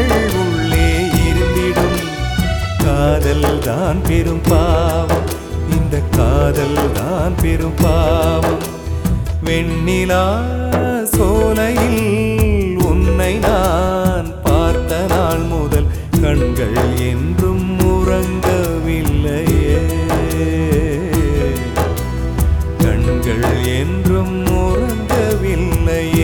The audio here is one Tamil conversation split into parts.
தேள்கள் உள்ளே இருந்திடும். காதல் தான் பெரும் பாவம், இந்த காதல் தான் பெரும் பாவம். வெண்ணிலா சோலையில் உன்னை நான் பார்த்த நாள் முதல் கண்கள் என்றும் உறங்கவில்லையே, கண்கள் என்றும் உறங்கவில்லையே.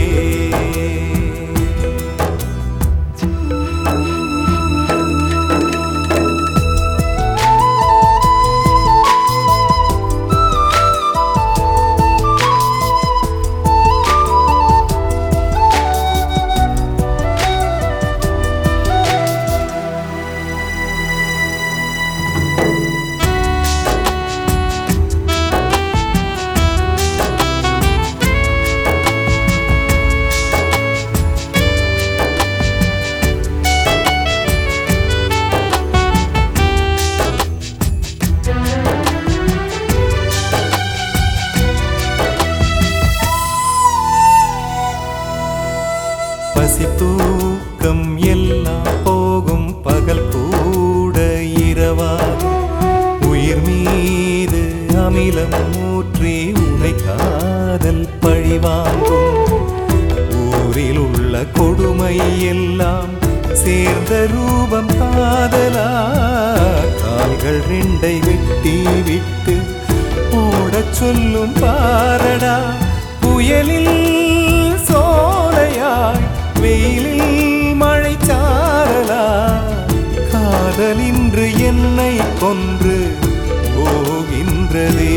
பசி தூக்கம் எல்லாம் போகும், பகல் கூட இரவாகும். உயிர் மீது அமிலம் ஊற்றி உனை காதல் பழிவாங்கும். ஊரில் உள்ள கொடுமை எல்லாம் சேர்ந்த ரூபம் காதலா. கால்கள் ரெண்டை வெட்டி விட்டு ஓடச் சொல்லும் பாரடா. புயலில் சோலையாய் வெயிலில் மழை சாரலா. காதலின்று என்னை கொன்று போகின்றதே.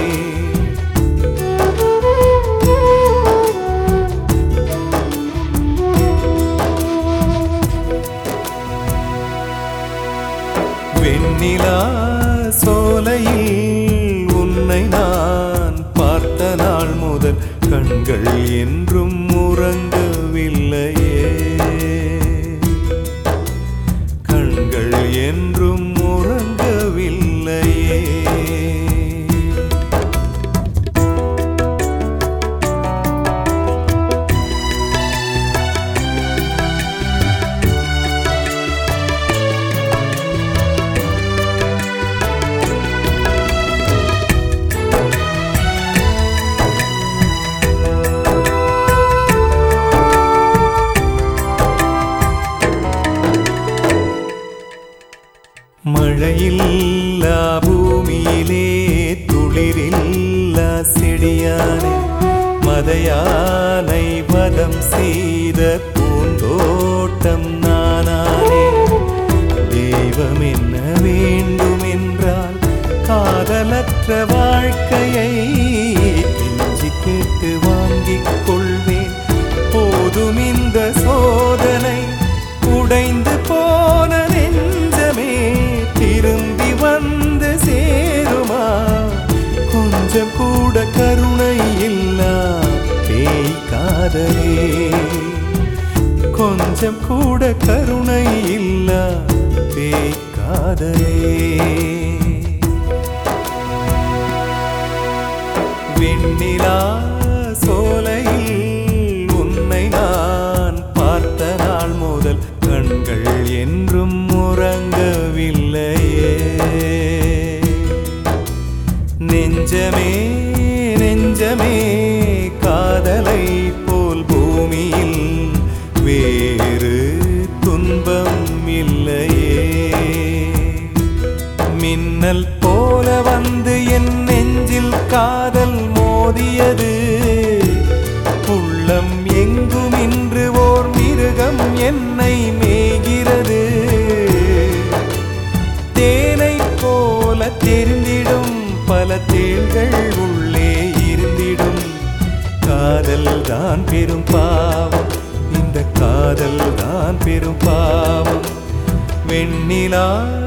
வெண்ணிலா சோலையில் உன்னை நான் பார்த்த நாள் முதல் கண்கள் என்றும் உறங்கவில்லையே, கண்கள் என்றும் உறங்கவில்லையே. மழையில்லா பூமியிலே துளிரில்லா செடியானே. மதையானை வதம் செய்த பூந்தோட்டம் நானானே. தெய்வம் என்ன வேண்டும் என்றால் காதலற்ற வாழ்க்கையை கெஞ்சி கேட்டு வாங்கிக் கொள்வேன். போதும் இந்த சோதனை. உடைந்து போன நெஞ்சமே திரும்பி வந்து சேருமா? கொஞ்சம் கூட கருணை இல்லா பேய் காதலே, கொஞ்சம் கூட கருணை இல்லா பேய் காதலே. வெண்ணிலா சோலையில் உன்னை நான் பார்த்த நாள் முதல் கண்கள் என்றும் உறங்கவில்லையே. நெஞ்சமே நெஞ்சமே காதலை போல் பூமியில் வேறு துன்பம் இல்லையே. மின்னல் போல வந்து என் நெஞ்சில் காதல் மோதியது. உள்ளம் எங்கும் இன்று ஓர் மிருகம் என்னை மேய்கிறது. தேனை போல தெரிந்திடும் பல தேள்கள் உள்ளே இருந்திடும். காதல் தான் பெரும் பாவம், இந்த காதல் தான் பெரும் பாவம். வெண்ணிலா